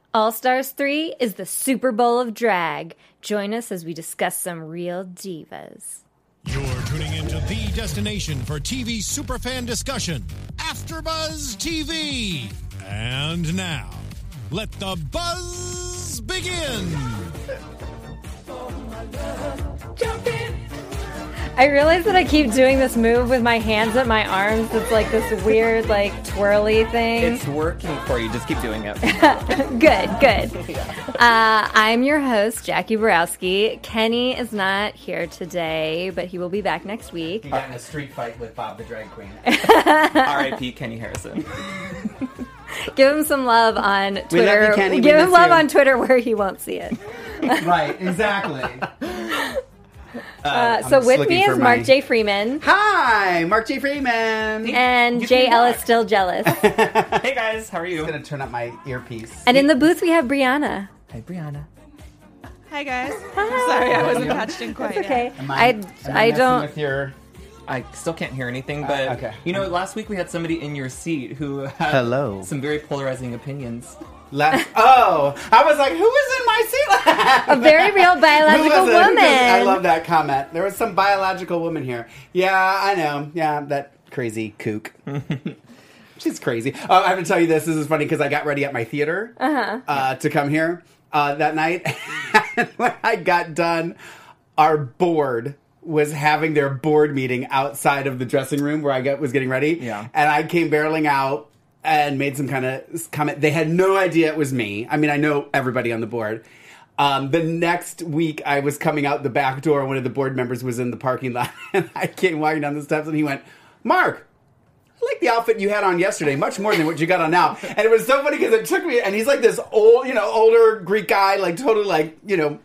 All Stars 3 is the Super Bowl of drag. Join us as we discuss some real divas. You're tuning into the destination for TV superfan discussion, AfterBuzz TV. And now, let the buzz begin. I realize that I keep doing this move with my hands at my arms. It's like this weird, like, twirly thing. It's working for you. Just keep doing it. Good. I'm your host, Jackie Borowski. Kenny is not here today, but he will be back next week. He got in a street fight with Bob the Drag Queen. R.I.P. Kenny Harrison. Give him some love on Twitter. We love you, Kenny. Give him love on Twitter where he won't see it. Right, exactly. So with me is Mark J. Freeman. Hi, Mark J. Freeman. And Jay Ellis, still jealous. Hey guys, how are you? I'm going to turn up my earpiece. And in the booth we have Brianna. Hi, Brianna. Hi guys. I'm sorry I wasn't patched in quite It's okay. yet. Am I messing don't. with your... I still can't hear anything, but okay. you know, last week we had somebody in your seat who had Hello. some very polarizing opinions. I was like, who is in my seat? A very real biological woman. I love that comment. There was some biological woman here. Yeah, I know. Yeah, that crazy kook. She's crazy. Oh, I have to tell you this. This is funny because I got ready at my theater to come here that night. When I got done, our board was having their board meeting outside of the dressing room where I was getting ready. Yeah. And I came barreling out and made some kind of comment. They had no idea it was me. I mean, I know everybody on the board. The next week, I was coming out the back door. One of the board members was in the parking lot. And I came walking down the steps and he went, Mark, I like the outfit you had on yesterday much more than what you got on now. And it was so funny because it took me, and he's like this old, older Greek guy, like totally like,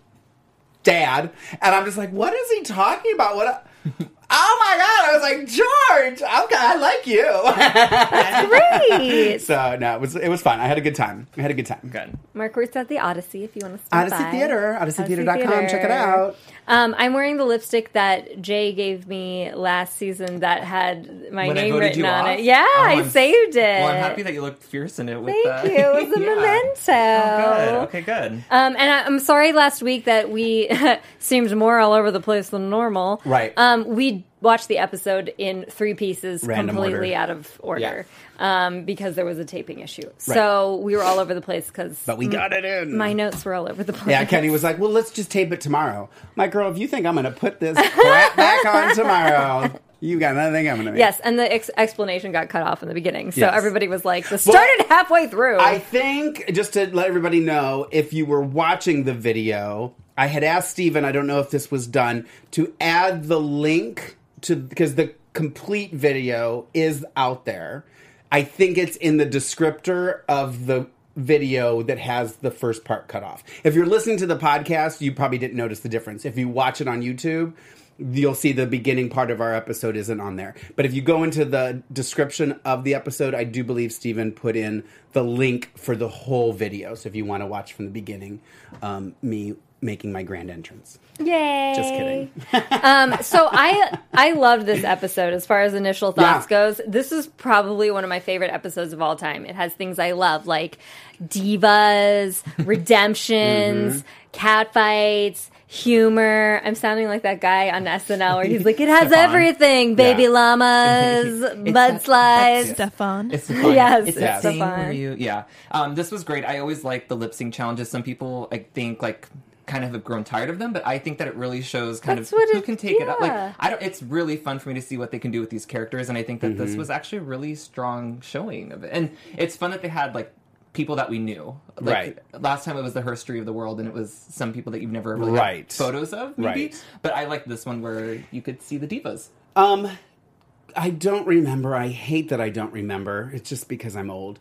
dad. And I'm just like, what is he talking about? Oh my God. I was like, George, okay, I like you. That's great. So, no, it was fun. I had a good time. Good. Mark works at the Odyssey if you want to stop Odyssey by. Theater, OdysseyTheater.com. Check it out. I'm wearing the lipstick that Jay gave me last season that had my When I name voted written you on off? it. Yeah, Oh, I saved it. Well, I'm happy that you looked fierce in it. With Thank you. It was a Yeah. memento. Oh, good. Okay, good. And I'm sorry last week that we seemed more all over the place than normal. Right. We watched the episode in 3 pieces, Random completely order. out of order, because there was a taping issue. Right. So we were all over the place because But we got it in. my notes were all over the place. Yeah, Kenny was like, well, let's just tape it tomorrow. My girl, if you think I'm going to put this crap back on tomorrow, you got nothing I'm going to make. Yes, and the explanation got cut off in the beginning. So Yes. everybody was like, this started halfway through. I think, just to let everybody know, if you were watching the video, I had asked Steven, I don't know if this was done, to add the link to, because the complete video is out there. I think it's in the descriptor of the video that has the first part cut off. If you're listening to the podcast, you probably didn't notice the difference. If you watch it on YouTube, you'll see the beginning part of our episode isn't on there. But if you go into the description of the episode, I do believe Steven put in the link for the whole video. So if you want to watch from the beginning, me making my grand entrance. Yay. Just kidding. So I loved this episode as far as initial thoughts Yeah. goes. This is probably one of my favorite episodes of all time. It has things I love, like divas, redemptions, catfights, humor. I'm sounding like that guy on SNL where he's like, it has Stefan. everything. Baby Yeah. llamas, mudslides. Stefan. It's the fun. Yes, it's it's that the thing fun. where you, this was great. I always like the lip sync challenges. Some people, I think, like, kind of have grown tired of them, but I think that it really shows kind That's of what who it- can take it up. yeah. Like, it's really fun for me to see what they can do with these characters, and I think that this was actually a really strong showing of it. And it's fun that they had, like, people that we knew. Like, Right. last time it was the Herstory of the World, and it was some people that you've never really Right. had photos of, maybe. Right. But I like this one where you could see the divas. I don't remember. I hate that I don't remember. It's just because I'm old.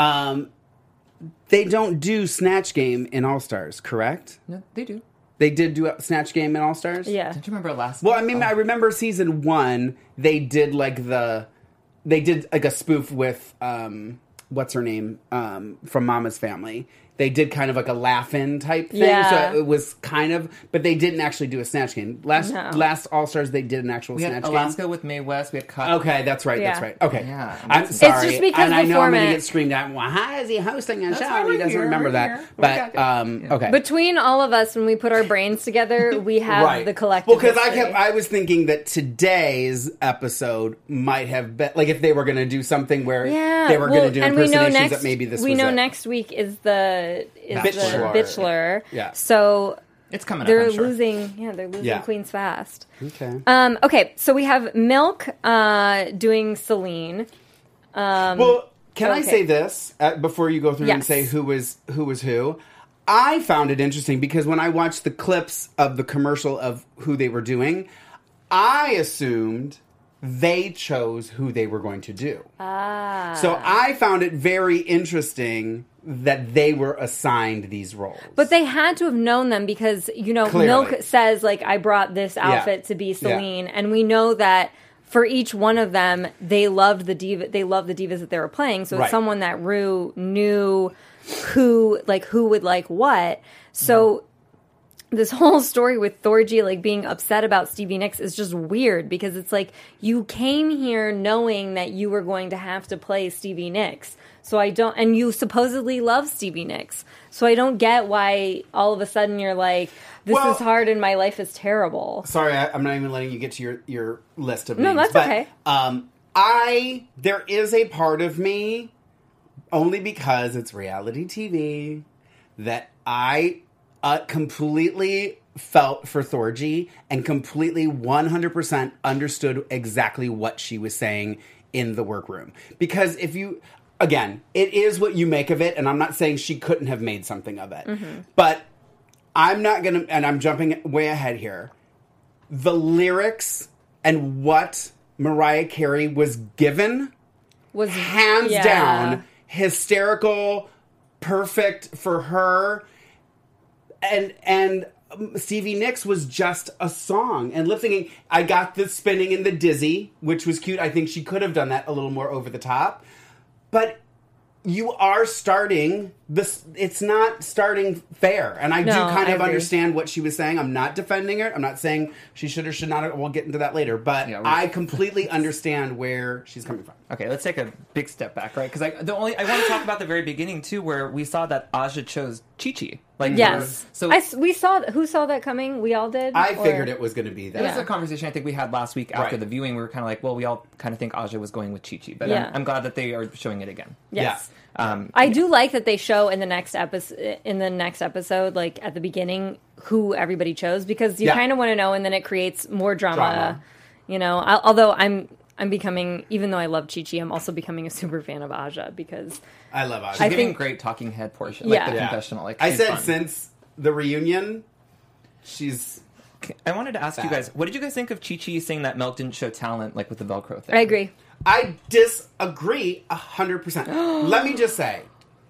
They don't do Snatch Game in All Stars, correct? No, they do. They did do a Snatch Game in All Stars? Yeah. Don't you remember last? Well, I mean, I remember season 1, they did like a spoof with, what's her name, from Mama's Family. they did kind of like a laugh-in type thing. Yeah. So it was kind of, but they didn't actually do a Snatch Game. Last All-Stars, they did an actual We Snatch had Game. Alaska with Mae West. We had Cut. Okay, that's right. Yeah. That's right. Okay, Yeah. I'm It's sorry. just because and I the know I'm going to format- get screamed at. Well, how is he hosting a show? fine, He we're doesn't here, remember we're that. here. But okay, Between all of us, when we put our brains together, we have right. the collective. Well, because history. I was thinking that today's episode might have been like if they were going to do something where they were going to do and we know impersonations. next, That maybe this we was know it. next week is the Bachelor. Bachelor. Yeah. So It's coming up, they're I'm sure. losing. Yeah, they're losing Yeah. queens fast. Okay. Okay, so we have Milk doing Celine. Well, can I okay. say this before you go through and Yes. say who was who? I found it interesting because when I watched the clips of the commercial of who they were doing, I assumed they chose who they were going to do. So I found it very interesting that they were assigned these roles. But they had to have known them because, Clearly. Milk says, like, I brought this outfit to be Celine. And we know that for each one of them, they loved the divas that they were playing. So Right. it's someone that Rue knew who would like what. So this whole story with Thorgy, like, being upset about Stevie Nicks is just weird because it's like, you came here knowing that you were going to have to play Stevie Nicks. And you supposedly love Stevie Nicks. So I don't get why all of a sudden you're like, this Well- is hard and my life is terrible. Sorry, I'm not even letting you get to your list of No, names. that's okay. There is a part of me, only because it's reality TV, that I completely felt for Thorgy and completely 100% understood exactly what she was saying in the workroom. Because again, it is what you make of it, and I'm not saying she couldn't have made something of it. But I'm not going to, and I'm jumping way ahead here, the lyrics and what Mariah Carey was given Was hands yeah. down hysterical, perfect for her, and Stevie Nicks was just a song and lip syncing. I got the spinning and the dizzy, which was cute. I think she could have done that a little more over the top, but you are starting this. It's not starting fair, and I do kind I of agree. understand what she was saying. I'm not defending her. I'm not saying she should or should not. We'll get into that later, but Yeah, I completely understand where she's coming from. Okay, let's take a big step back, right? Because I want to talk about the very beginning too, where we saw that Aja chose Chi-Chi. Like, Yes. So We saw who saw that coming? We all did? I Or- figured it was going to be that. This is a conversation I think we had last week after Right. the viewing. We were kind of like, well, we all kind of think Aja was going with Chi-Chi, but Yeah. I'm glad that they are showing it again. Yes. Yeah. I do like that they show in the next episode, like at the beginning, who everybody chose because you Yeah. kind of want to know, and then it creates more drama. Drama. Although I'm becoming, even though I love Chi-Chi, I'm also becoming a super fan of Aja because I love Aja. She's I giving think- great talking head portion, like Yeah. the Yeah. confessional. Like I she's said fun. since the reunion, she's. I wanted to ask you Bad. guys, what did you guys think of Chi-Chi saying that Milk didn't show talent, like with the Velcro thing? I agree. I disagree 100%. Let me just say,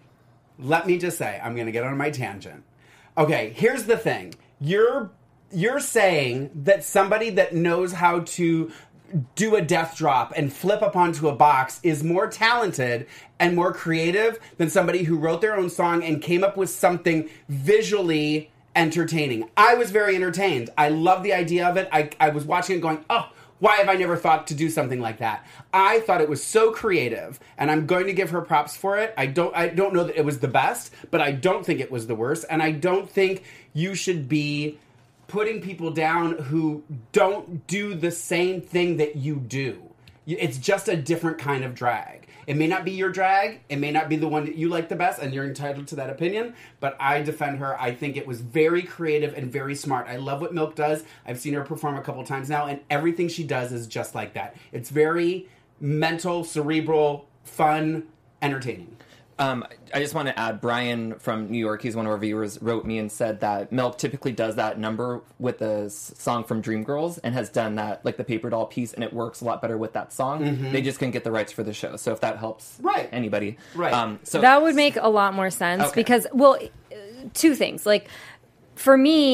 I'm going to get on my tangent. Okay, here's the thing. You're saying that somebody that knows how to do a death drop and flip up onto a box is more talented and more creative than somebody who wrote their own song and came up with something visually entertaining. I was very entertained. I love the idea of it. I was watching it going, oh, why have I never thought to do something like that? I thought it was so creative, and I'm going to give her props for it. I don't know that it was the best, but I don't think it was the worst, and I don't think you should be putting people down who don't do the same thing that you do. It's just a different kind of drag. It may not be your drag. It may not be the one that you like the best, and you're entitled to that opinion, but I defend her. I think it was very creative and very smart. I love what Milk does. I've seen her perform a couple times now, and everything she does is just like that. It's very mental, cerebral, fun, entertaining. I just want to add, Brian from New York, he's one of our viewers, wrote me and said that Milk typically does that number with the song from Dreamgirls and has done that, like the paper doll piece, and it works a lot better with that song. They just couldn't get the rights for the show. So if that helps anybody. Right. So That would make a lot more sense Okay. because, well, two things. Like, for me,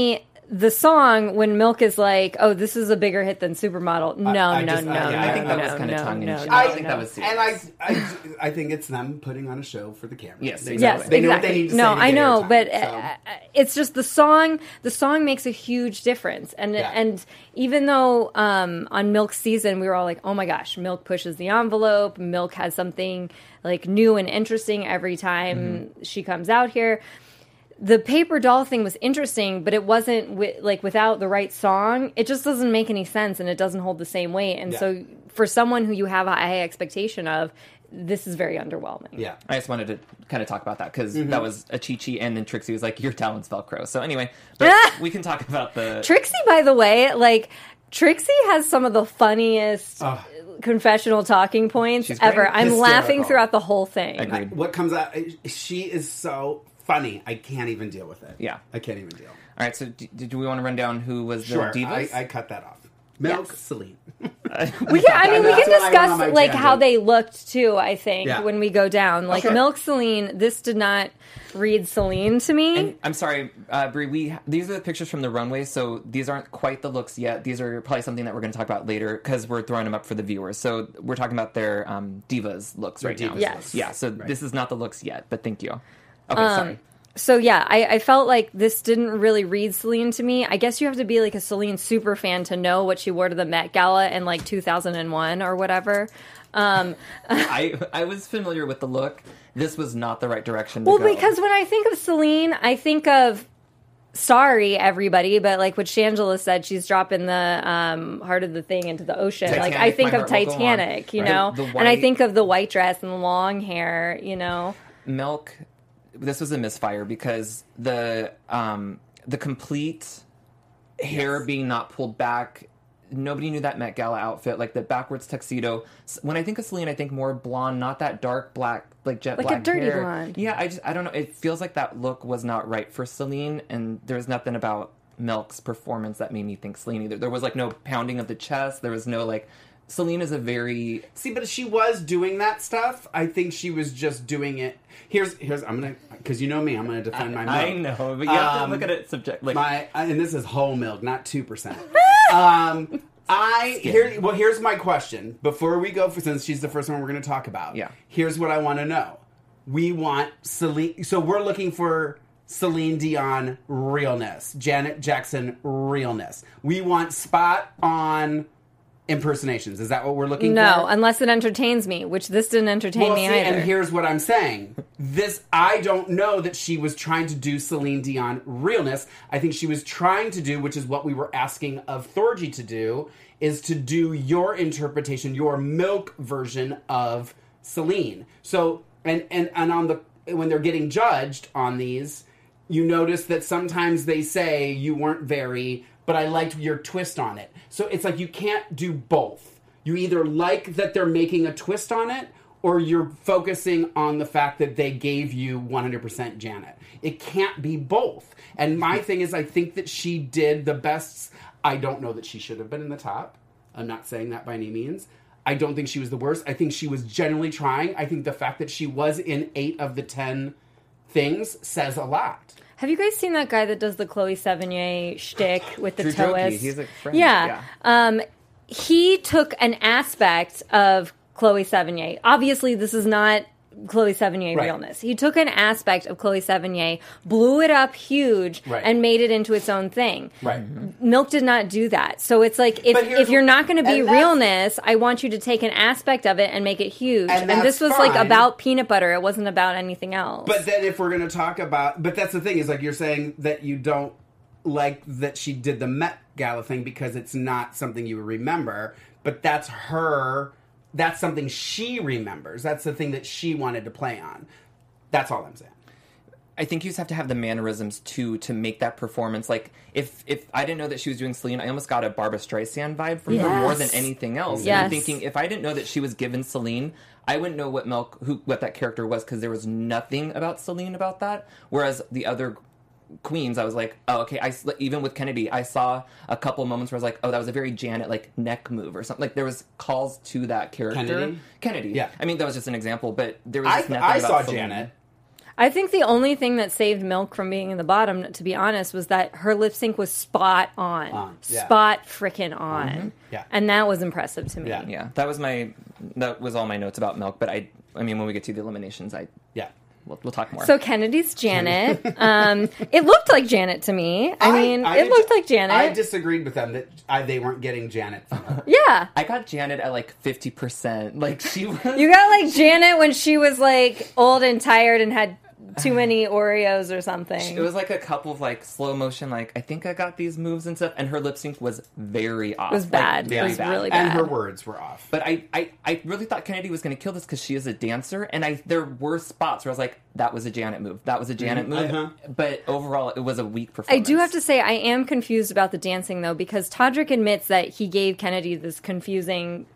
the song, when Milk is like, "Oh, this is a bigger hit than Supermodel," no. I think that was kind of tongue in cheek. I don't think that was serious. And I think it's them putting on a show for the camera. Yes, they exactly. know what they need to say. No, to I get know, airtime, but so. it's just the song. The song makes a huge difference, and even though on Milk's season we were all like, "Oh my gosh, Milk pushes the envelope. Milk has something like new and interesting every time she comes out here." The paper doll thing was interesting, but it wasn't without the right song. It just doesn't make any sense, and it doesn't hold the same weight. And so, for someone who you have a high expectation of, this is very underwhelming. Yeah, I just wanted to kind of talk about that because that was a Chi-Chi, and then Trixie was like, "Your talent's Velcro." So anyway, but we can talk about the Trixie. By the way, Trixie has some of the funniest confessional talking points ever. I'm laughing throughout the whole thing. Agreed. What comes out? She is so funny. I can't even deal with it. Yeah. I can't even deal. All right, so do we want to run down who was the Sure, divas? I cut that off. Milk, Yes. Celine. We can That's when I went on discuss my how tangent. they looked too. I think Yeah. when we go down, Okay. Milk, Celine. This did not read Celine to me. And I'm sorry, Brie, these are the pictures from the runway, so these aren't quite the looks yet. These are probably something that we're going to talk about later because we're throwing them up for the viewers. So we're talking about their divas looks right now. divas Yes. looks. Yeah, so Right. this is not the looks yet, but thank you. Okay, sorry. So yeah, I felt like this didn't really read Celine to me. I guess you have to be a Celine super fan to know what she wore to the Met Gala in 2001 or whatever. I was familiar with the look. This was not the right direction to go. Well, because when I think of Celine, I think of sorry everybody, but what Shangela said, she's dropping the heart of the thing into the ocean. Titanic, I think My of Heart Will Go On. Titanic, you Right. know, The and I white- think of the white dress and the long hair, you know. Milk, this was a misfire because the complete hair being not pulled back. Nobody knew that Met Gala outfit, the backwards tuxedo. When I think of Celine, I think more blonde, not that dark black, jet black a dirty hair. blonde. Yeah, I don't know. It feels like that look was not right for Celine, and there's nothing about Milk's performance that made me think Celine either. There was no pounding of the chest. There was no Celine is a very But she was doing that stuff. I think she was just doing it. Here's I'm gonna, because you know me, I'm gonna defend my milk. I know, but you have to look at it subject. And this is whole milk, not 2%. Here's my question before we go, since she's the first one we're going to talk about. Yeah. Here's what I want to know. We want Celine. So we're looking for Celine Dion realness, Janet Jackson realness. We want spot on impersonations. Is that what we're looking for? No, unless it entertains me, which this didn't entertain me either. And here's what I'm saying. I don't know that she was trying to do Celine Dion realness. I think she was trying to do, which is what we were asking of Thorgy to do, is to do your interpretation, your Milk version of Celine. So, and on when they're getting judged on these, you notice that sometimes they say you weren't very, but I liked your twist on it. So it's you can't do both. You either like that they're making a twist on it, or you're focusing on the fact that they gave you 100% Janet. It can't be both. And my thing is, I think that she did the best. I don't know that she should have been in the top. I'm not saying that by any means. I don't think she was the worst. I think she was genuinely trying. I think the fact that she was in 8 of the 10 things says a lot. Have you guys seen that guy that does the Chloe Sevigny shtick with the Drew toast? Jokey, he's a friend. Yeah. He took an aspect of Chloe Sevigny. Obviously, this is not Chloe Sevigny Right. realness. He took an aspect of Chloe Sevigny, blew it up huge, Right. and made it into its own thing. Right. Milk did not do that. So it's But here's if you're not going to be and that's- realness, I want you to take an aspect of it and make it huge. And And this was that's fine. about peanut butter. It wasn't about anything else. But then if we're going to talk about... But that's the thing, is you're saying that you don't like that she did the Met Gala thing because it's not something you remember. But that's her... That's something she remembers. That's the thing that she wanted to play on. That's all I'm saying. I think you just have to have the mannerisms too to make that performance. If I didn't know that she was doing Celine, I almost got a Barbra Streisand vibe from her more than anything else. Yes. And I'm thinking, if I didn't know that she was given Celine, I wouldn't know what that character was, because there was nothing about Celine about that. Whereas the other queens, I was like, oh, okay. Even with Kennedy, I saw a couple moments where I was like, oh, that was a very Janet neck move or something. There was calls to that character. Kennedy? Kennedy. Yeah. I mean, that was just an example, but there was just nothing I about saw Celine. Janet. I think the only thing that saved Milk from being in the bottom, to be honest, was that her lip sync was spot on. Yeah. Spot frickin' on. Yeah. And that was impressive to me. Yeah. Yeah, that was all my notes about Milk. But I mean, when we get to the eliminations, Yeah. we'll talk more. So Kennedy's Janet. It looked like Janet to me. I It did- looked like Janet. I disagreed with them that they weren't getting Janet from her. Yeah. I got Janet at like 50%. Like she was. You got like Janet when she was like old and tired and had too many Oreos or something. It was like a couple of like slow motion, like I think I got these moves and stuff, and her lip sync was very off. It was bad. Very It was bad. really bad. And her words were off. But I really thought Kennedy was going to kill this because she is a dancer, and there were spots where I was like, that was a Janet move. That was a Janet move. Uh-huh. But overall, it was a weak I performance. do have to say I am confused about the dancing though, because Todrick admits that he gave Kennedy this confusing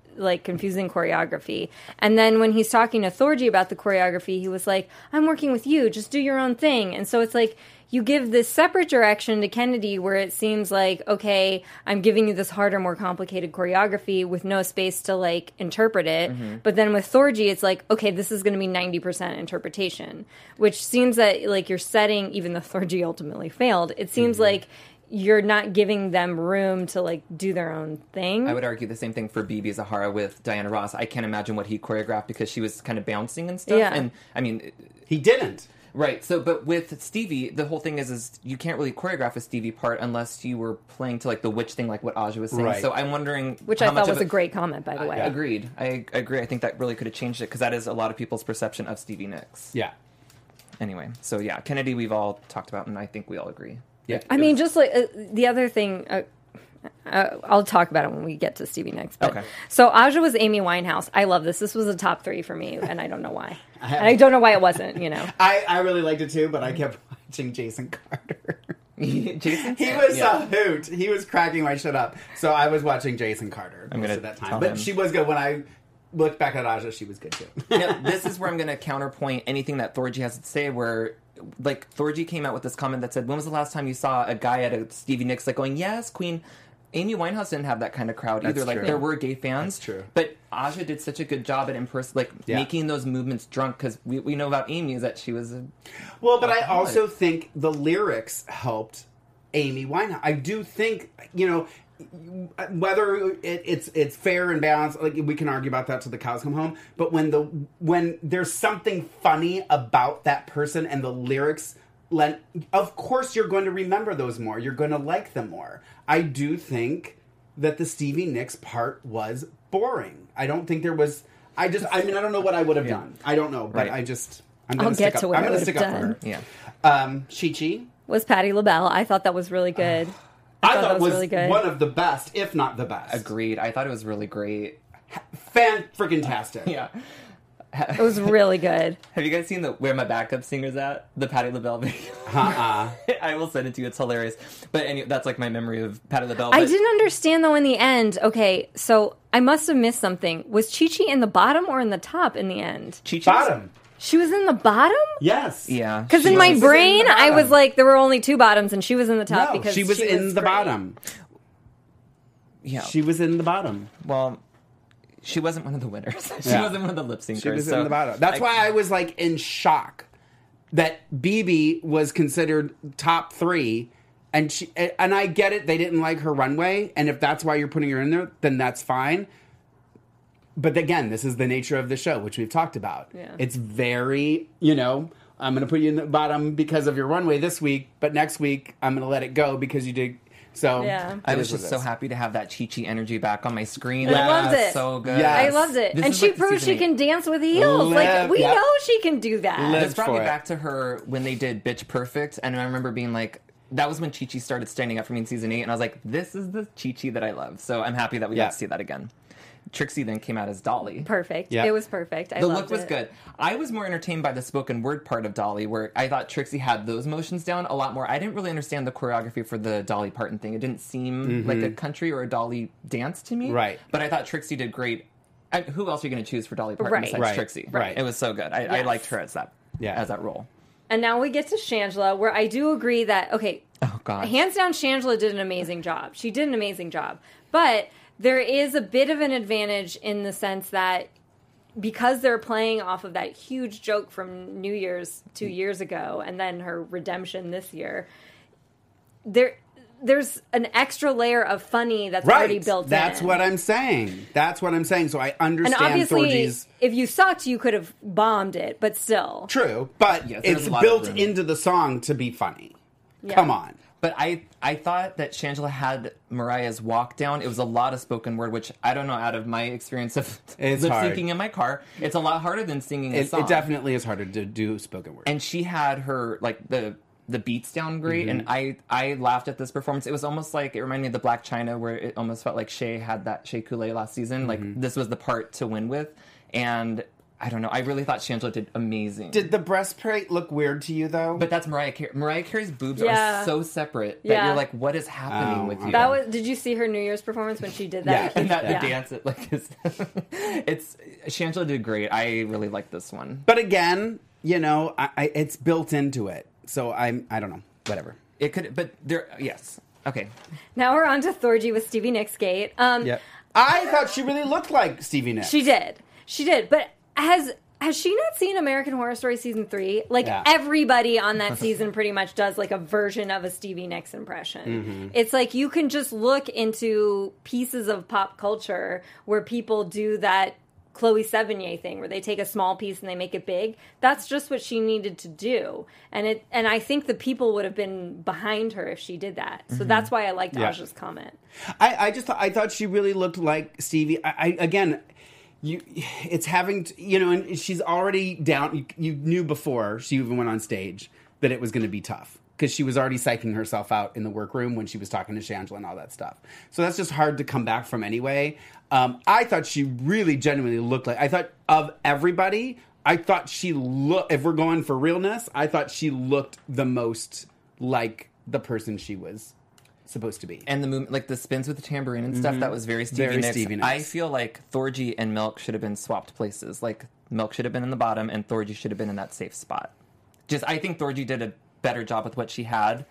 choreography. And then when he's talking to Thorgy about the choreography, he was like, I'm working with you, just do your own thing. And so it's like, you give this separate direction to Kennedy where it seems like, okay, I'm giving you this harder, more complicated choreography with no space to like interpret it. But then with Thorgy, it's like, okay, this is going to be 90% interpretation, which seems that like you're setting, even though Thorgy ultimately failed, it seems like you're not giving them room to like do their own thing. I would argue the same thing for BB Zahara with Diana Ross. I can't imagine what he choreographed because she was kind of bouncing and stuff. Yeah. And I mean, He didn't. right. So, but with Stevie, the whole thing is you can't really choreograph a Stevie part unless you were playing to like the witch thing, like what Aja was saying. Right. So I'm wondering, Which how I much thought of was a great comment, by the way. Agreed. I agree. I think that really could have changed it because that is a lot of people's perception of Stevie Nicks. Yeah. Anyway, so yeah, Kennedy we've all talked about, and I think we all agree. Yeah. I mean, just like the other thing, I'll talk about it when we get to Stevie Nicks. But, Okay. So Aja was Amy Winehouse. I love this. This was a top 3 for me, and I don't know why. And I don't know why it wasn't, you know. I really liked it too, but I kept watching Jason Carter. Jason, He was a hoot. He was cracking my shit up. So I was watching Jason Carter most gonna of that time. tell But him. she was good. When I looked back at Aja, she was good too. Now, this is where I'm going to counterpoint anything that Thorgy has to say. Where, like, Thorgy came out with this comment that said, "When was the last time you saw a guy at a Stevie Nicks like going, yes, Queen?" Amy Winehouse didn't have that kind of crowd either. That's Like, true. there were gay fans. That's true. But Aja did such a good job at making those movements drunk because we know about Amy is that she was a Well, but I also think the lyrics helped Amy Winehouse. I do think, whether it's fair and balanced, like we can argue about that till the cows come home. But when there's something funny about that person and the lyrics, of course you're going to remember those more. You're going to like them more. I do think that the Stevie Nicks part was boring. I don't think there was. I don't know what I would have done. I don't know, but Right. I'm going I'll get to what I I'm going to would stick have up for her. yeah. Chi-Chi. Was Patti LaBelle. I thought that was really good. I thought that it was really good. one of the best, if not the best. Agreed. I thought it was really great. Fan-freaking-tastic. Yeah. It was really good. Have you guys seen the Where My Backup Singer's At? The Patti LaBelle video. I will send it to you. It's hilarious. But anyway, that's like my memory of Patti LaBelle. I but- didn't understand though in the end. Okay, so I must have missed something. Was Chi-Chi in the bottom or in the top in the end? Chi-Chi's- Bottom. She was in the bottom? Yes. Yeah. Because in She my was- brain, in the I was bottom. like, there were only 2 bottoms, and she was in the top No, because she was in the great. bottom. Yeah. She was in the bottom. Well, she wasn't one of the winners. She Yeah. wasn't one of the lip syncers. She was so in the bottom. That's why I was like in shock that BB was considered top 3, and I get it. They didn't like her runway, and if that's why you're putting her in there, then that's fine. But again, this is the nature of the show, which we've talked about. Yeah. It's very, I'm going to put you in the bottom because of your runway this week, but next week I'm going to let it go because you did. So Yeah. I it was is what just it so is. happy to have that Chi-Chi energy back on my screen. I loved was it. So good. Yes. I loved it. This And is she like the proved season she can 8. dance with heels. Like, Live, we yep. know she can do that. Live. This brought me for it. back to her when they did Bitch Perfect, and I remember being like, that was when Chi-Chi started standing up for me in season 8, and I was like, this is the Chi-Chi that I love. So I'm happy that we Yeah. got to see that again. Trixie then came out as Dolly. Perfect. Yeah. It was perfect. I The loved look was it. good. I was more entertained by the spoken word part of Dolly, where I thought Trixie had those motions down a lot more. I didn't really understand the choreography for the Dolly Parton thing. It didn't seem like a country or a Dolly dance to me. Right. But I thought Trixie did great. Who else are you going to choose for Dolly Parton Right. besides Right. Trixie? Right. It was so good. I Yes. liked her as that role. And now we get to Shangela, where I do agree that, okay, Oh, God. hands down, Shangela did an amazing job. She did an amazing job. But there is a bit of an advantage in the sense that because they're playing off of that huge joke from New Year's 2 years ago and then her redemption this year, there's an extra layer of funny that's already built That's in. what I'm saying. That's what I'm saying. So I understand And obviously, Thorgy's... if you sucked, you could have bombed it, but still. True, but Yes, there's it's a lot built of room. into the song to be funny. Yeah. Come on. But I thought that Shangela had Mariah's walk down. It was a lot of spoken word, which I don't know, out of my experience of It's lip hard. syncing in my car, it's a lot harder than singing a It song. definitely is harder to do spoken word. And she had her, like, the beats down great, and I laughed at this performance. It was almost like, it reminded me of the Black China, where it almost felt like Shea had that Shea Coulee last season. Like, this was the part to win with. And I don't know, I really thought Shangela did amazing. Did the breastplate look weird to you, though? But that's Mariah Carey. Mariah Carey's boobs Yeah. are so separate that Yeah. you're like, what is happening Oh, with you? okay. That was. Did you see her New Year's performance when she did that? And that Yeah. the dance, it's Shangela did great. I really like this one. But again, you know, it's built into it. So I don't know. Whatever. It could, but there, yes, okay. Now we're on to Thorgy with Stevie Nicks Gate. I thought she really looked like Stevie Nicks. She did. But has she not seen American Horror Story season 3? Like, Yeah. everybody on that season pretty much does like a version of a Stevie Nicks impression. Mm-hmm. It's like you can just look into pieces of pop culture where people do that Chloe Sevigny thing where they take a small piece and they make it big. That's just what she needed to do. And I think the people would have been behind her if she did that. So that's why I liked Yeah. Aja's comment. I thought she really looked like Stevie. It's having to, you know, and she's already down. You knew before she even went on stage that it was going to be tough because she was already psyching herself out in the workroom when she was talking to Shangela and all that stuff. So that's just hard to come back from anyway. I thought she really genuinely looked like, I thought of everybody, I thought she looked, if we're going for realness, I thought she looked the most like the person she was supposed to be. And the movement, like the spins with the tambourine and stuff, that was very Stevie Very Nicks. Stevie Nicks. I feel like Thorgy and Milk should have been swapped places. Like Milk should have been in the bottom, and Thorgy should have been in that safe spot. I think Thorgy did a better job with what she had.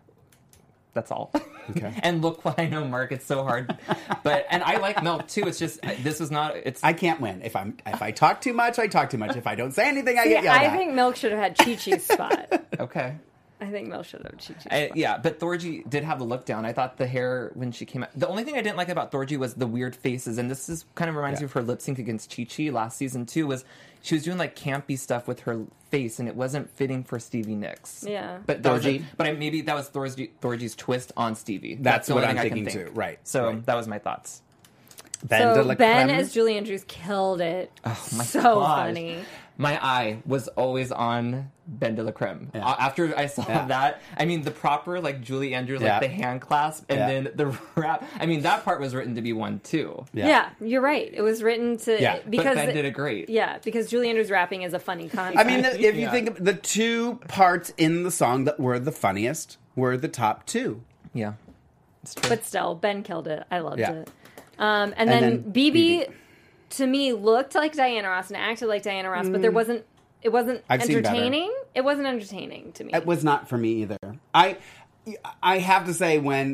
That's all. Okay. And look what I know, Mark. It's so hard. And I like Milk too. It's just this was not. It's I can't win. If I talk too much, I talk too much. If I don't say anything, I get Yeah, yelled I at. think Milk should have had Chi-Chi's spot. okay. I think Milk should have Chi-Chi's spot. Yeah, but Thorgy did have the look down. I thought the hair when she came out. The only thing I didn't like about Thorgy was the weird faces, and this is kind of reminds me of her lip sync against Chi-Chi last season too. Was she was doing like campy stuff with her face, and it wasn't fitting for Stevie Nicks. Yeah. but that was Thorgy? maybe that was Thorgy's twist on Stevie. That's the what only I'm thing I can thinking think. too. Right. So right. that was my thoughts. Ben de So la Ben Creme? as Julie Andrews killed it. Oh my so gosh. funny. My eye was always on Ben de la Creme. Yeah. After I saw Yeah. that, I mean, the proper, like, Julie Andrews, Yeah. like, the hand clasp, and Yeah. then the rap. I mean, that part was written to be one, too. Yeah. You're right. It was written to Yeah. But because Ben did it great. Yeah, because Julie Andrews rapping is a funny concept. I mean, if you Yeah. think of the two parts in the song that were the funniest were the top two. Yeah. It's true. but still, Ben killed it. I loved Yeah. it. And then then BB to me looked like Diana Ross and acted like Diana Ross, but there wasn't. It wasn't I've seen better. entertaining. It wasn't entertaining to me. It was not for me either. I have to say when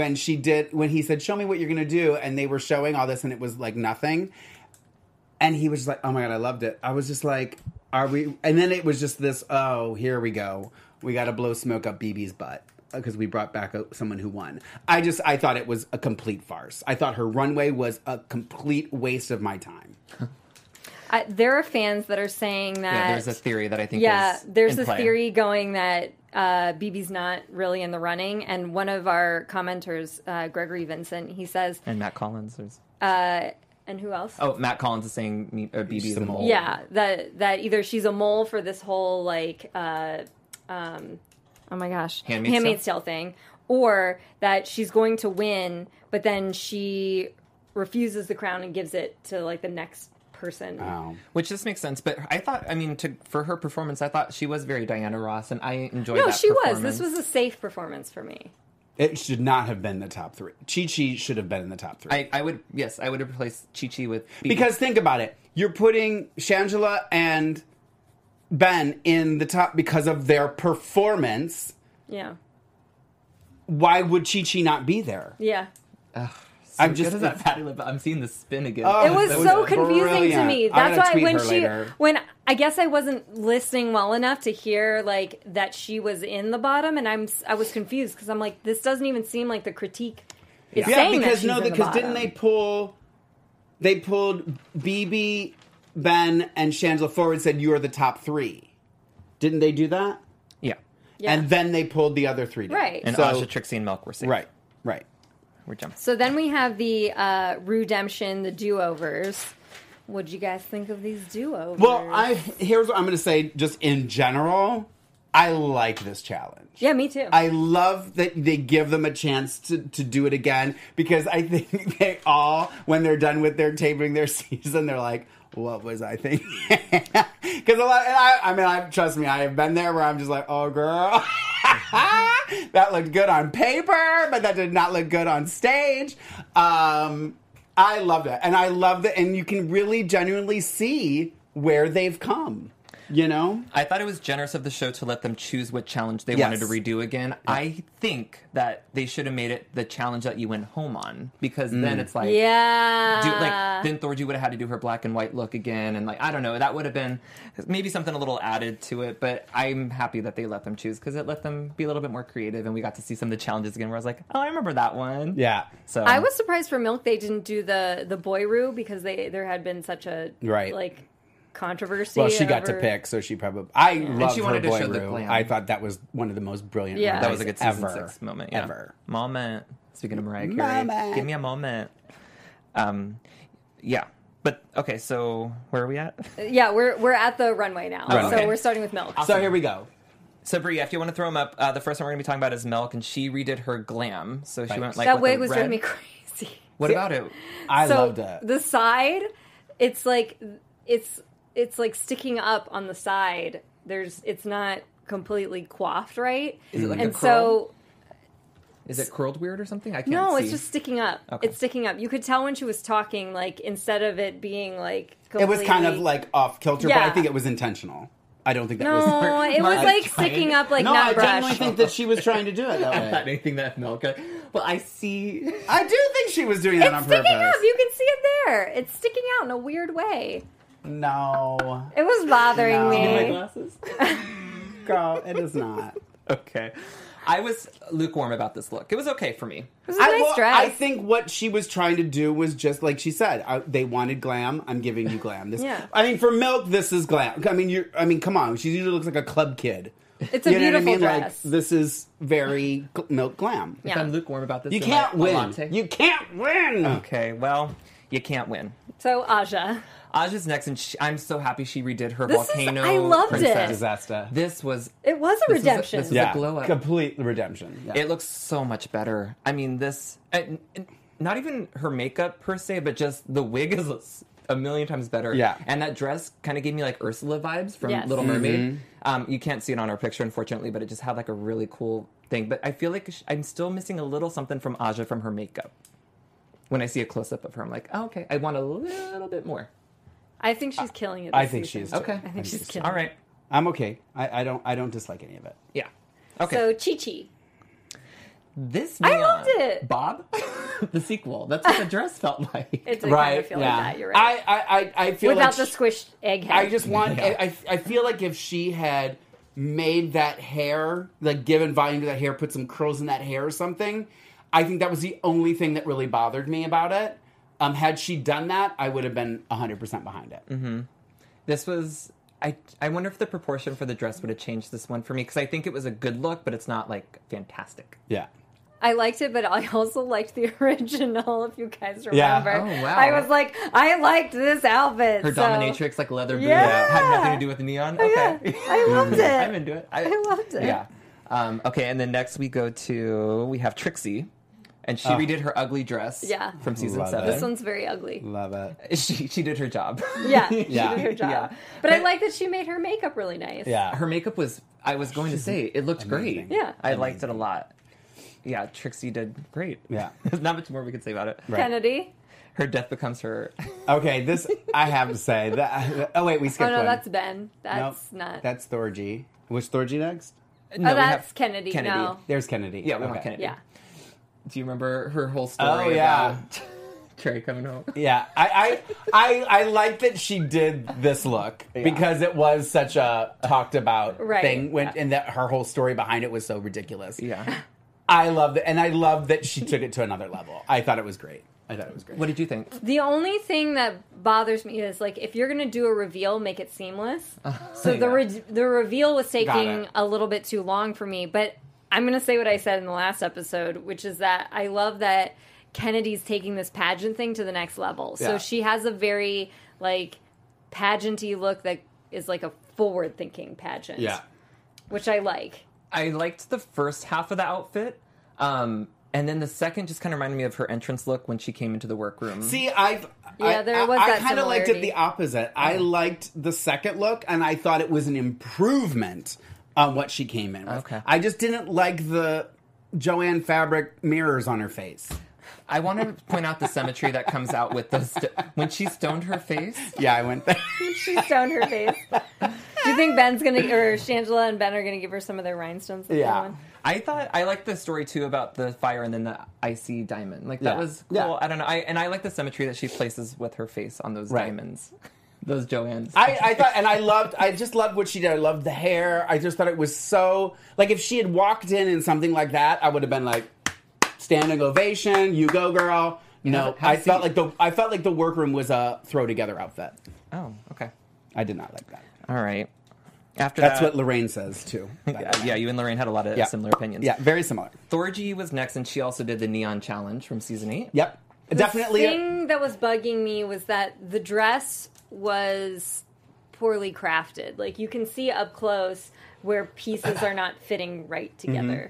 he said, "Show me what you're going to do," and they were showing all this, and it was like nothing, and he was just like, "Oh my god, I loved it." I was just like, "Are we?" And then it was just this, "Oh, here we go. We got to blow smoke up BB's butt." Because we brought back someone who won. I thought it was a complete farce. I thought her runway was a complete waste of my time. There are fans that are saying that. Yeah, there's a theory that I think Yeah, is there's in a play. theory going that BB's not really in the running, and one of our commenters, Gregory Vincent, he says, And Matt Collins. There's... and who else? Oh, Matt Collins is saying BB is a a mole. mole. Yeah, that either she's a mole for this whole like oh my gosh, Handmaid's Tale thing, or that she's going to win, but then she refuses the crown and gives it to like the next person. Oh. Which just makes sense. But I thought, I mean, for her performance, I thought she was very Diana Ross, and I enjoyed No, that she was. performance. This was a safe performance for me. It should not have been the top three. Chi-Chi should have been in the top three. I would have replaced Chi-Chi with BB. Because think about it. You're putting Shangela and Ben in the top because of their performance. Yeah. Why would Chi-Chi not be there? Yeah. I'm Good just as that patty lip. I'm seeing the spin again. Oh, It was that so was confusing to brilliant. me. I'm That's gonna why tweet when her she later. when I guess I wasn't listening well enough to hear like that she was in the bottom, and I was confused because I'm like, this doesn't even seem like the critique is Yeah, saying because that she's in the because didn't bottom. they pulled BB, Ben, and Shangela forward and said you are the top 3. Didn't they do that? Yeah. Yeah. And then they pulled the other 3 down. Right. And So- Aja, Trixie, and Milk were safe. Right. We're jumping. So then we have the redemption, the do-overs. What'd you guys think of these do-overs? Well, here's what I'm going to say. Just in general, I like this challenge. yeah, me too. I love that they give them a chance to do it again because I think they all, when they're done with their taping their season, they're like, what was I thinking? Because a lot, and trust me, I have been there where I'm just like, oh girl, that looked good on paper, but that did not look good on stage. I love it, and I love that, and you can really genuinely see where they've come. You know? I thought it was generous of the show to let them choose what challenge they Yes. wanted to redo again. I think that they should have made it the challenge that you went home on because then it's like, yeah. then Thorgy would have had to do her black and white look again, and like I don't know, that would have been maybe something a little added to it. But I'm happy that they let them choose because it let them be a little bit more creative, and we got to see some of the challenges again. Where I was like, oh, I remember that one. Yeah. So I was surprised for Milk they didn't do the Boy-Roo because there had been such a Right. like controversy. Well, she got to over- pick, so she probably. I love she her wanted to boy show the Roo. glam. I thought that was one of the most brilliant. Yeah. that was a good season ever, 6 moment. Yeah. ever. Moment. Speaking of Mariah Carey, Moment. give me a moment. Yeah. But okay, so where are we at? Yeah, we're at the runway now, Runway. so Okay. we're starting with Milk. So here we go. So Brie, if you want to throw them up, the first one we're going to be talking about is Milk, and she redid her glam. So she Right. went like That with wig the was red. driving me crazy. What about it? I So loved it. the side, it's like it's like sticking up on the side. It's not completely coiffed right, Is it like a and curl? so Is it curled weird or something? I can't no, see. it's just sticking up. Okay. It's sticking up. You could tell when she was talking, like instead of it being like It was kind of completely- like off kilter, but I Yeah. think it was intentional. I don't think that no, was. it was Mark like is trying. sticking up like No, not I brushed. genuinely think that she was trying to do it that I'm not way. anything that Milk. Well, I see. I do think she was doing that It's on sticking purpose. up. You can see it there. It's sticking out in a weird way. No, It was bothering No. My me. glasses. girl, it is not. Okay. I was lukewarm about this look. It was okay for me. It was a nice dress. I think what she was trying to do was just like she said. They wanted glam. I'm giving you glam. This, Yeah. I mean, for Milk, this is glam. I mean, come on. She usually looks like a club kid. It's a You know what I beautiful mean? dress. Like this is very Milk glam. Yeah. If I'm lukewarm about this, You then can't a win. latte. You can't win. Okay, well, you can't win. So Aja, Aja's next, and I'm so happy she redid her This is- volcano. I loved it. princess. Disaster. This was. it was a This was a- redemption. this was Yeah, a glow up. complete redemption. Yeah. It looks so much better. I mean, this. Not even her makeup per se, but just the wig is a million times better. Yeah. And that dress kind of gave me like Ursula vibes from Yes. Little Mermaid. Mm-hmm. You can't see it on our picture, unfortunately, but it just had like a really cool thing. But I feel like I'm still missing a little something from Aja from her makeup. When I see a close up of her, I'm like, oh, okay, I want a little bit more. I think she's killing it. I this think season. she is, too. Okay. I think she's killing All right. I'm okay. I don't dislike any of it. Yeah. Okay. So Chi-Chi. This I neon- loved it. Bob, the sequel. That's what the dress felt like. It did kind of feel like that. You're right. I feel Without like the squished egghead. I just want. Yeah. I feel like if she had made that hair, like given volume to that hair, put some curls in that hair or something, I think that was the only thing that really bothered me about it. Had she done that, I would have been 100% behind it. Mm-hmm. This was. I wonder if the proportion for the dress would have changed this one for me because I think it was a good look, but it's not like fantastic. Yeah. I liked it, but I also liked the original, if you guys Yeah. remember. Oh, wow. I was like, I liked this outfit. Her so- dominatrix like leather boots Yeah. had nothing to do with the neon. Oh, Okay, yeah. I loved it. I'm into it. I loved it. Yeah. Okay, and then next we have Trixie, and she redid her ugly dress. Yeah. From season Love 7. This one's very ugly. Love it. She did her job. Yeah, she Yeah. did her job. Yeah. But I But- like that she made her makeup really nice. Yeah. Her makeup was. I was going to say it looked Amazing. great. Yeah. I liked it a lot. Yeah, Trixie did great. Yeah. There's not much more we could say about it. Right. Kennedy. Her death becomes her. Okay, this I have to say. Oh wait, we skipped Oh no, one. that's Ben. Nope, That's not. That's Thorgy. Which Thorgy next? No, oh, we that's have Kennedy. No. There's Kennedy. Yeah, we want Okay. Kennedy. Yeah. Do you remember her whole story Oh, yeah. about Trey coming home? Yeah, I like that she did this look because it was such a talked about Right. thing and that her whole story behind it was so ridiculous. Yeah. I loved it, and I love that she took it to another level. I thought it was great. What did you think? The only thing that bothers me is like if you're gonna do a reveal, make it seamless. So the reveal was Got taking it. a little bit too long for me. But I'm gonna say what I said in the last episode, which is that I love that Kennedy's taking this pageant thing to the next level. So Yeah. she has a very like pageanty look that is like a forward thinking pageant. Yeah. Which I like. I liked the first half of the outfit. And then the second just kind of reminded me of her entrance look when she came into the workroom. See, there was I that kind of liked it similarity. the opposite. I liked the second look, and I thought it was an improvement on what she came in with. Okay. I just didn't like the Joanne Fabric mirrors on her face. I want to point out the symmetry that comes out with those. When she stoned her face, Yeah, I went there. She stoned her face. Do you think Ben's gonna, or Shangela and Ben are gonna give her some of their rhinestones? that they Yeah. won? I liked the story too about the fire and then the icy diamond. Like that Yeah. was cool. Yeah. I don't know. I like the symmetry that she places with her face on those Right. diamonds, those Joannes. I thought, and I just loved what she did. I loved the hair. I just thought it was so, like, if she had walked in something like that, I would have been like, standing ovation, you go, girl. No, have a I felt seat. like the workroom was a throw together outfit. Oh, okay. I did not like that. All right. After That's that, what Lorraine says too. by the way. yeah, you and Lorraine had a lot of Yeah. similar opinions. Yeah, very similar. Thorgy was next, and she also did the neon challenge from season 8. Yep, definitely. The thing that was bugging me was that the dress was poorly crafted. Like you can see up close where pieces are not fitting right together.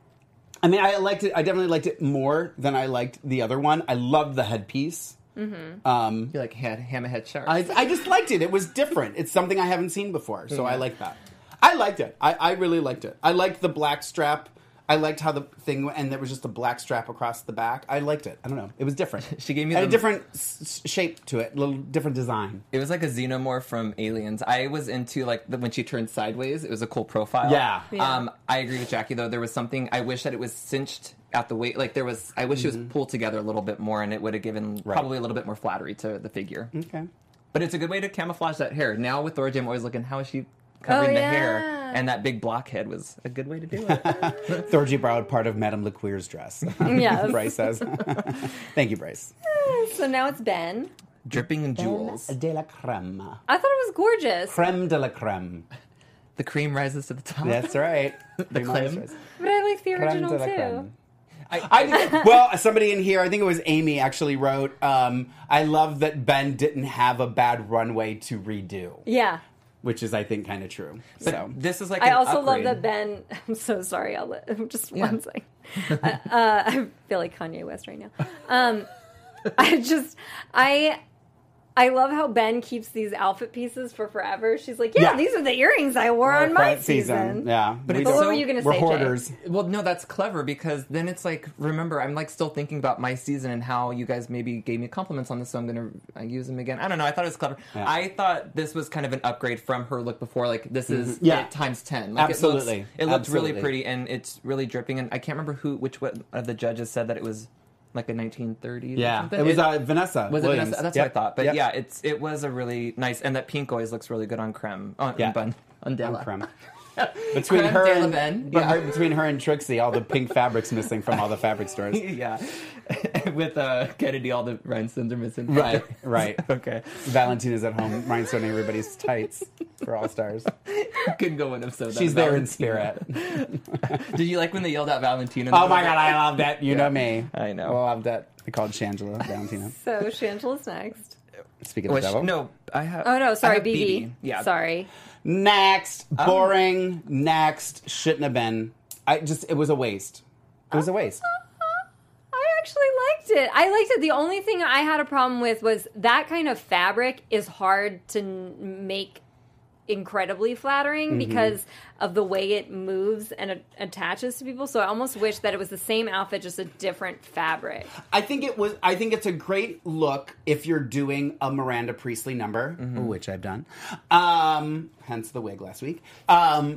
I mean, I liked it. I definitely liked it more than I liked the other one. I loved the headpiece. You like hammerhead sharks. I just liked it. It was different. It's something I haven't seen before, so I like that. I liked it. I really liked it. I liked the black strap. I liked how the thing, and there was just a black strap across the back. I liked it. I don't know. It was different. She gave me Had a the- different shape to it, a little different design. It was like a xenomorph from Aliens. I was into like when she turned sideways. It was a cool profile. Yeah. Yeah. I agree with Jackie though. There was something I wish that it was cinched at the waist. Like there was. I wish it was pulled together a little bit more, and it would have given probably a little bit more flattery to the figure. Okay. But it's a good way to camouflage that hair. Now with Thorgy, I'm always looking, how is she covering the hair? yeah. And that big blockhead was a good way to do it. Thorgy borrowed part of Madame Lequeer's dress. Yes. Bryce says. Thank you, Bryce. So now it's Ben. Dripping in jewels. De la creme. I thought it was gorgeous, Creme de la creme. The cream rises to the top. That's right. The creme. but I like the Creme original de la too. creme. Well, somebody in here, I think it was Amy, actually wrote, I love that Ben didn't have a bad runway to redo, Yeah. which is, I think, kind of true. But So this is like I an also love upgrade. that Ben. I'm so sorry. Just one second. I feel like Kanye West right now. I love how Ben keeps these outfit pieces for forever. She's like, yeah, Yeah. these are the earrings I wore on my Front season. Yeah. But We it's But don't- what were you going to we're say, Jay? hoarders. Well, no, that's clever because then it's like, remember, I'm like still thinking about my season and how you guys maybe gave me compliments on this, so I'm going to use them again. I don't know. I thought it was clever. Yeah. I thought this was kind of an upgrade from her look before. Like, this is Yeah. it times 10. Like, Absolutely. It looks really Absolutely. pretty and it's really dripping. And I can't remember which one of the judges said that it was like a 1930s or Yeah. something. It was Vanessa Was it Williams. Vanessa? That's Yep. what I thought. But Yep. yeah, it was a really nice, and that pink always looks really good on creme. On Yeah. bun. On On Della. creme. Between Creme her de la and Ben. but Yeah. between her and Trixie, all the pink fabric's missing from all the fabric stores. Yeah. With Kennedy, all the rhinestones are missing. Right, right. Okay. Valentina's at home rhinestoning everybody's tights for All Stars. Couldn't go in episode. She's there in spirit. Did you like when they yelled out Valentina? Oh my god, I love that. You know me. I know. I love that. I called Shangela Valentina. So Shangela's next. Speaking of the devil. No, I have. Oh no, sorry, I have BB. Yeah. Sorry. Next. Boring. Next. Shouldn't have been. It was a waste. It was a waste. I actually liked it. I liked it. The only thing I had a problem with was that kind of fabric is hard to make incredibly flattering because of the way it moves and attaches to people. So I almost wish that it was the same outfit, just a different fabric. I think it's a great look if you're doing a Miranda Priestley number, which I've done. Hence the wig last week.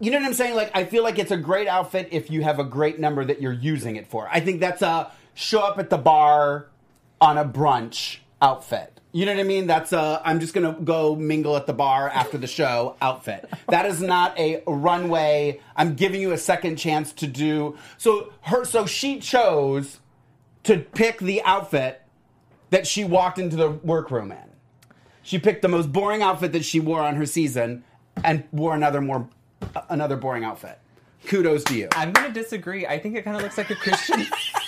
you know what I'm saying? Like, I feel like it's a great outfit if you have a great number that you're using it for. I think that's a show up at the bar on a brunch outfit. You know what I mean? That's a I'm just going to go mingle at the bar after the show outfit. That is not a runway. I'm giving you a second chance to do. So she chose to pick the outfit that she walked into the workroom in. She picked the most boring outfit that she wore on her season and wore another boring outfit. Kudos to you. I'm going to disagree. I think it kind of looks like a Christian.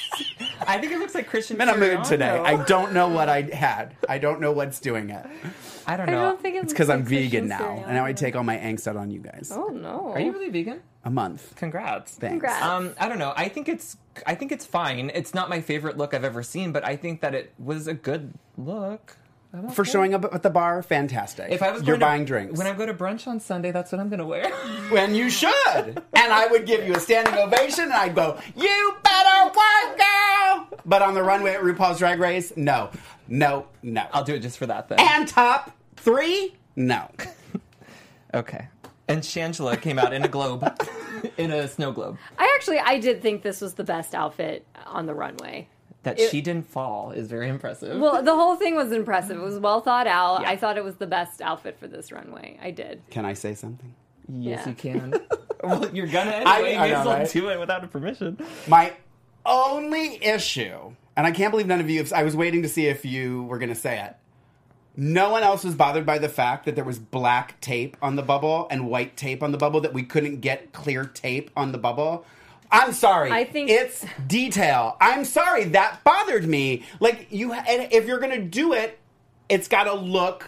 I think it looks like Christian. I'm in a mood Siriano. today. I don't know what I had. I don't know what's doing it. I don't I know. don't think It's because I'm vegan Christian now, Siriano. and now I take all my angst out on you guys. Oh no! Are you really vegan? A month. Congrats. Thanks. Congrats. I don't know. I think it's fine. It's not my favorite look I've ever seen, but I think that it was a good look. For showing up at the bar, fantastic. If I was You're going to- buying drinks. When I go to brunch on Sunday, that's what I'm going to wear. When you should. And I would give you a standing ovation, and I'd go, you better work, girl! But on the runway at RuPaul's Drag Race, no. I'll do it just for that then. And top 3, no. Okay. And Shangela came out in a globe, in a snow globe. I did think this was the best outfit on the runway. That she didn't fall is very impressive. Well, the whole thing was impressive. It was well thought out. Yeah. I thought it was the best outfit for this runway. I did. Can I say something? Yes, Yeah. you can. Well, you're gonna anyway. You may as well do it without a permission. My only issue, and I can't believe none of you, I was waiting to see if you were going to say it. No one else was bothered by the fact that there was black tape on the bubble and white tape on the bubble, that we couldn't get clear tape on the bubble. I'm sorry. I think it's detail. I'm sorry. That bothered me. Like, and if you're going to do it, it's got to look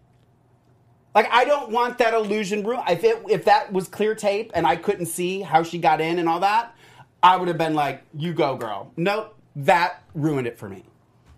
like, I don't want that illusion room. If that was clear tape and I couldn't see how she got in and all that, I would have been like, you go, girl. Nope. That ruined it for me.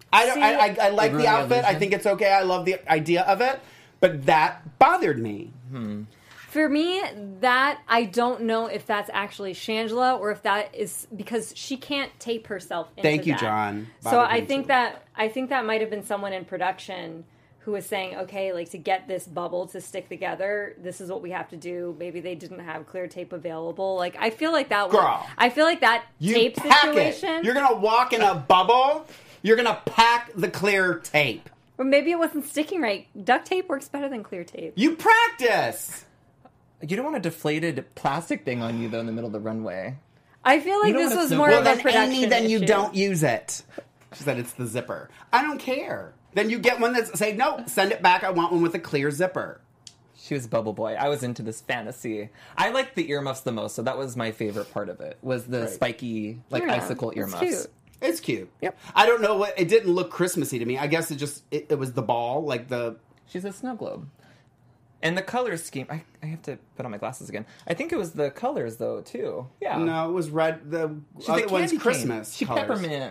I like the outfit. I think it's okay. I love the idea of it. But that bothered me. For me, that I don't know if that's actually Shangela or if that is because she can't tape herself into Thank you, that. John. So Bothered I me think too. that might have been someone in production who was saying, okay, like to get this bubble to stick together, this is what we have to do. Maybe they didn't have clear tape available. Like I feel like that. Girl, I feel like that You tape pack situation. it. You're going to walk in a bubble. You're going to pack the clear tape. Or maybe it wasn't sticking right. Duct tape works better than clear tape. You practice. You don't want a deflated plastic thing on you, though, in the middle of the runway. I feel like You don't this want was to more snow- of Well, a production Amy, then you issue. don't use it. She said it's the zipper. I don't care. Then you get one that's say, no, send it back. I want one with a clear zipper. She was Bubble Boy. I was into this fantasy. I liked the earmuffs the most, so that was my favorite part of it, was the spiky, like, Yeah, icicle it's earmuffs. cute. It's cute. Yep. I don't know what, it didn't look Christmassy to me. I guess it was the ball, like the... She's a snow globe. And the color scheme, I have to put on my glasses again. I think it was the colors, though, too. Yeah. No, it was red. The She's other a one's candy Christmas She colors. peppermint.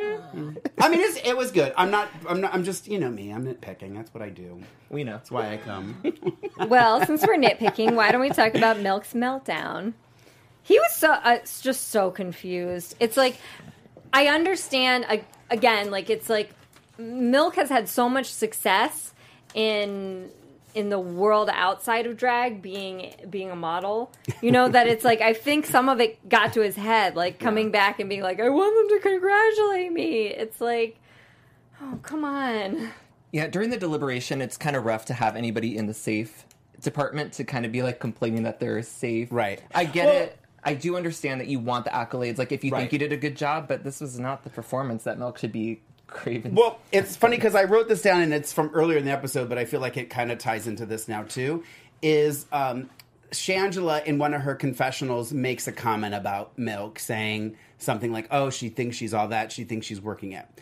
I mean, it was good. I'm just, you know me. I'm nitpicking. That's what I do. We know. That's why I come. Well, since we're nitpicking, why don't we talk about Milk's meltdown? He was just so confused. It's like, I understand, again, like, it's like, Milk has had so much success in the world outside of drag, being a model, you know, that it's like, I think some of it got to his head, like, coming back and being like, I want them to congratulate me. It's like, oh, come on. Yeah, during the deliberation, it's kind of rough to have anybody in the safe department to kind of be, like, complaining that they're safe. Right. I get it. I do understand that you want the accolades, like, if you Right. think you did a good job, but this was not the performance that Milk should be craving. Well, it's funny because I wrote this down and it's from earlier in the episode, but I feel like it kind of ties into this now too. Is Shangela in one of her confessionals makes a comment about Milk, saying something like, "Oh, she thinks she's all that. She thinks she's working it,"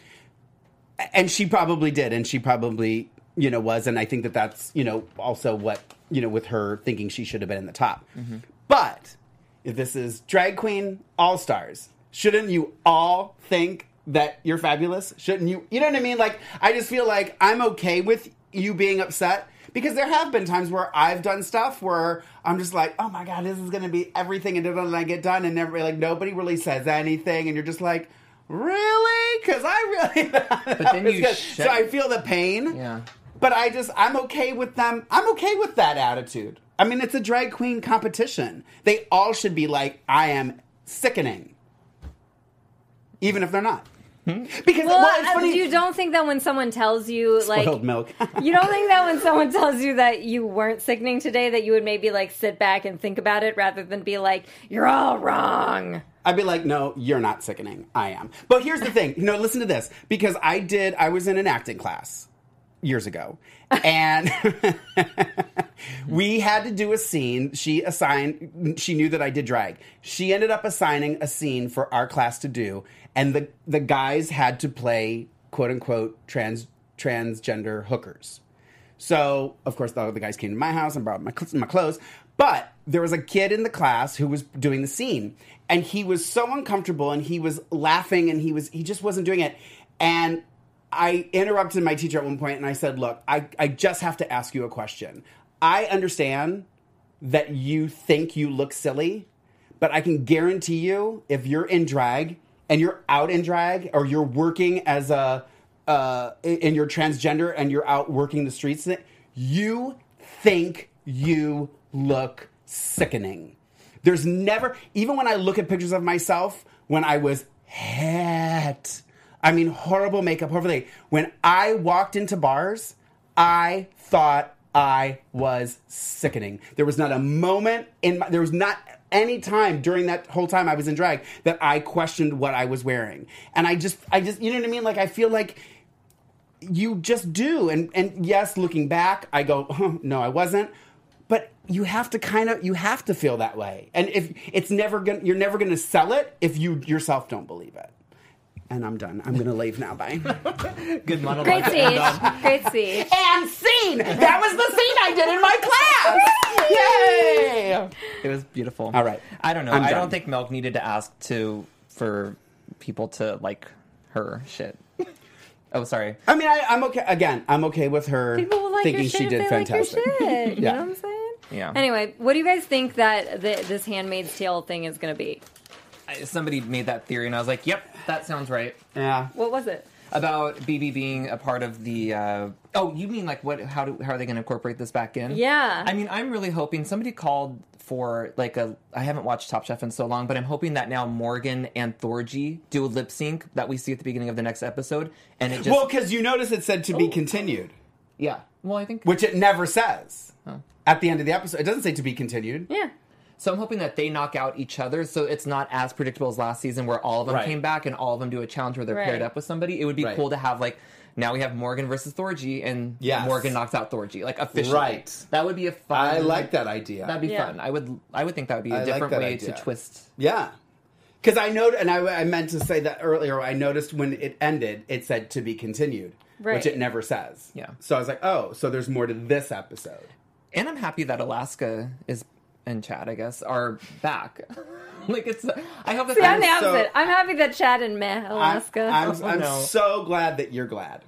and she probably did, and she probably was, and I think that that's also what with her thinking she should have been in the top, but. If this is Drag Queen All-Stars, shouldn't you all think that you're fabulous? Shouldn't you? You know what I mean? Like, I just feel like I'm okay with you being upset because there have been times where I've done stuff where I'm just like, oh my God, this is going to be everything. And then I get done and nobody really says anything. And you're just like, really? Because I really... But then you So I feel the pain. Yeah. But I'm okay with them. I'm okay with that attitude. I mean, it's a drag queen competition. They all should be like, I am sickening. Even if they're not. Because it's funny. You don't think that when someone tells you, like... Spoiled milk. You don't think that when someone tells you that you weren't sickening today, that you would maybe, like, sit back and think about it rather than be like, you're all wrong? I'd be like, no, you're not sickening. I am. But here's the thing. Listen to this. Because I was in an acting class years ago. And we had to do a scene. She knew that I did drag. She ended up assigning a scene for our class to do. And the guys had to play, quote unquote, transgender hookers. So, of course, the guys came to my house and brought my clothes. But there was a kid in the class who was doing the scene. And he was so uncomfortable and he was laughing and he just wasn't doing it. And I interrupted my teacher at one point and I said, look, I just have to ask you a question. I understand that you think you look silly, but I can guarantee you if you're in drag and you're out in drag or you're working as and you're transgender and you're out working the streets, you think you look sickening. There's never, even when I look at pictures of myself when I was horrible makeup, horrible thing. When I walked into bars, I thought I was sickening. There was not a moment there was not any time during that whole time I was in drag that I questioned what I was wearing. And I just, you know what I mean? Like, I feel like you just do. And yes, looking back, I go, oh, no, I wasn't. But you have to feel that way. And if you're never going to sell it if you yourself don't believe it. And I'm done. I'm going to leave now. Bye. Good monologue. Great speech. Great speech. And scene! That was the scene I did in my class! Yay! It was beautiful. All right. I don't know. I'm I done. don't think Milk needed to ask for people to like her shit. Oh, sorry. I mean, I'm okay. Again, I'm okay with her People will like thinking your shit she if did they fantastic. Like your shit. You Yeah. know what I'm saying? Yeah. Anyway, what do you guys think that this Handmaid's Tale thing is going to be? Somebody made that theory, and I was like, "Yep, that sounds right." Yeah. What was it? About BB being a part of the. Oh, you mean like what? How are they going to incorporate this back in? Yeah. I mean, I'm really hoping somebody called for like I haven't watched Top Chef in so long, but I'm hoping that now Morgan and Thorgy do a lip sync that we see at the beginning of the next episode, and it just Well, because you notice it said to be continued, yeah. Well, I think which it never says at the end of the episode. It doesn't say to be continued. Yeah. so. I'm hoping that they knock out each other, so it's not as predictable as last season where all of them Right. came back and all of them do a challenge where they're Right. paired up with somebody. It would be Right. cool to have like. Now we have Morgan versus Thorgy, and Yes. Morgan knocks out Thorgy, like officially. Right. That would be a fun. I like that idea. That'd be Yeah. fun. I would think that would be I a like different that way idea. to twist. Yeah. Because I noted, and I meant to say that earlier, I noticed when it ended, it said to be continued, Right. which it never says. Yeah. So I was like, oh, so there's more to this episode. And I'm happy that Alaska and Chad, I guess, are back. Like it's. I hope that. See, I'm the so- opposite. I'm happy that Chad and Meh, Alaska. I'm no. so glad that you're glad.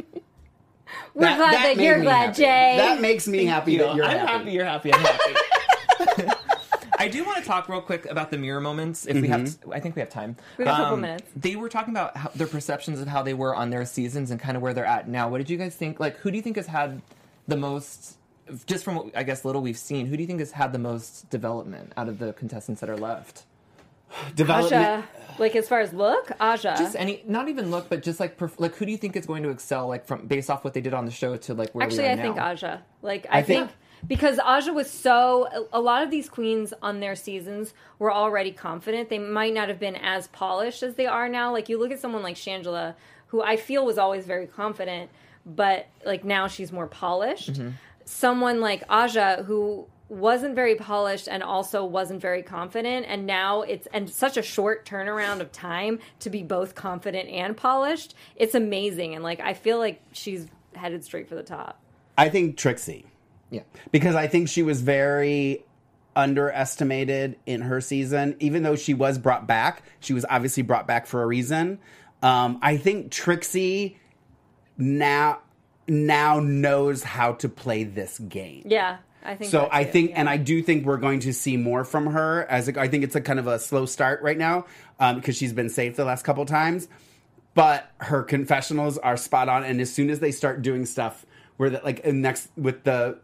We're glad that made you're me glad, happy. Jay. That makes me happy that you're I'm happy. happy. You're happy. I'm happy. I do want to talk real quick about the mirror moments. If we have, I think we have time. We have a couple minutes. They were talking about their perceptions of how they were on their seasons and kind of where they're at now. What did you guys think? Like, who do you think has had the most? Just from what I guess little we've seen, who do you think has had the most development out of the contestants that are left? Development. Aja. Like, as far as look, Aja. Just not even look, but just like like who do you think is going to excel? Like from based off what they did on the show to like where Actually, we are I now? think Aja. Like, I I think- think because Aja was so... A lot of these queens on their seasons were already confident. They might not have been as polished as they are now. Like, you look at someone like Shangela, who I feel was always very confident, but, like, now she's more polished. Mm-hmm. Someone like Aja, who wasn't very polished and also wasn't very confident, and now it's such a short turnaround of time to be both confident and polished. It's amazing, and, like, I feel like she's headed straight for the top. I think Trixie. Yeah. Because I think she was very underestimated in her season. Even though she was brought back, she was obviously brought back for a reason. I think Trixie now knows how to play this game. Yeah, I think So that I too, think, yeah. and I do think we're going to see more from her. I think it's a kind of a slow start right now because she's been safe the last couple times. But her confessionals are spot on, and as soon as they start doing stuff where with the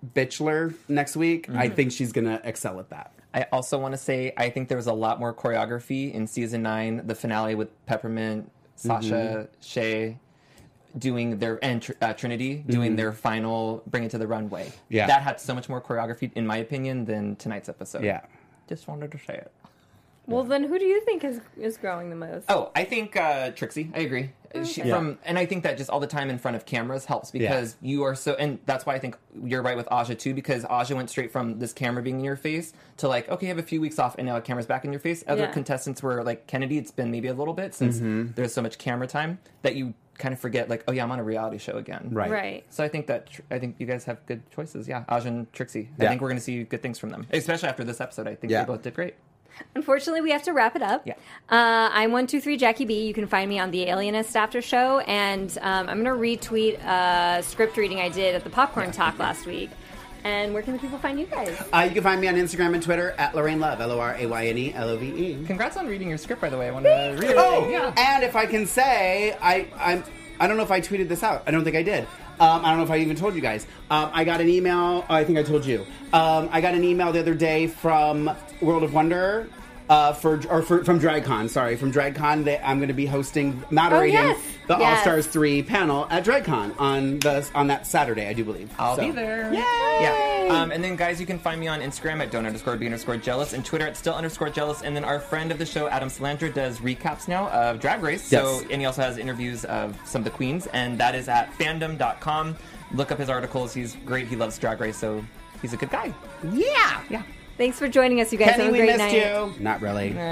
Bitchler next week. I think she's going to excel at that. I also want to say I think there was a lot more choreography in season 9, the finale with Peppermint, Sasha, Shay doing their and Trinity doing their final Bring It to the Runway. Yeah. That had so much more choreography, in my opinion, than tonight's episode. Yeah. Just wanted to say it. Well, then who do you think is growing the most? Oh, I think Trixie. I agree. And I think that just all the time in front of cameras helps because you are so, and that's why I think you're right with Aja too, because Aja went straight from this camera being in your face to like, okay, you have a few weeks off and now a camera's back in your face. Other contestants were like Kennedy, it's been maybe a little bit since there's so much camera time that you kind of forget like, oh yeah, I'm on a reality show again. Right. So I think you guys have good choices. Yeah, Aja and Trixie. I think we're going to see good things from them, especially after this episode. I think they both did great. Unfortunately, we have to wrap it up. Yeah. I'm 123 Jackie B. You can find me on the Alienist After Show, and I'm going to retweet a script reading I did at the Popcorn Talk last week. And where can the people find you guys? You can find me on Instagram and Twitter at Lorraine Love, LORAYNE LOVE. Congrats on reading your script, by the way. I want to read it. Oh, yeah. and if I can say, I don't know if I tweeted this out. I don't think I did. I don't know if I even told you guys. I got an email. I think I told you. I got an email the other day from World of Wonder from DragCon. Sorry, from DragCon. I'm going to be moderating the All Stars 3 panel at DragCon on that Saturday, I do believe. I'll be there. Yay! Yeah. And then, guys, you can find me on Instagram at don't_be_jealous and Twitter at still_jealous. And then our friend of the show, Adam Salandra, does recaps now of Drag Race. Yes. And he also has interviews of some of the queens, and that is at fandom.com. Look up his articles. He's great. He loves Drag Race, so he's a good guy. Yeah. Thanks for joining us, you guys. Kenny, Have a we great missed night. you. Not really. We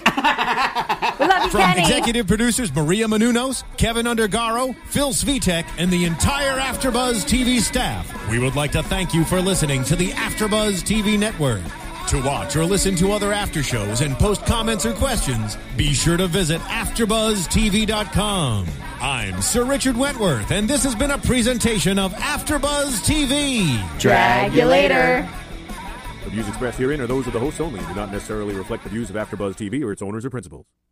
love you, From Kenny. executive producers Maria Menounos, Kevin Undergaro, Phil Svitek, and the entire AfterBuzz TV staff, we would like to thank you for listening to the AfterBuzz TV network. To watch or listen to other after shows and post comments or questions, be sure to visit AfterBuzzTV.com. I'm Sir Richard Wentworth, and this has been a presentation of AfterBuzz TV. Drag you later. The views expressed herein are those of the hosts only and do not necessarily reflect the views of AfterBuzz TV or its owners or principals.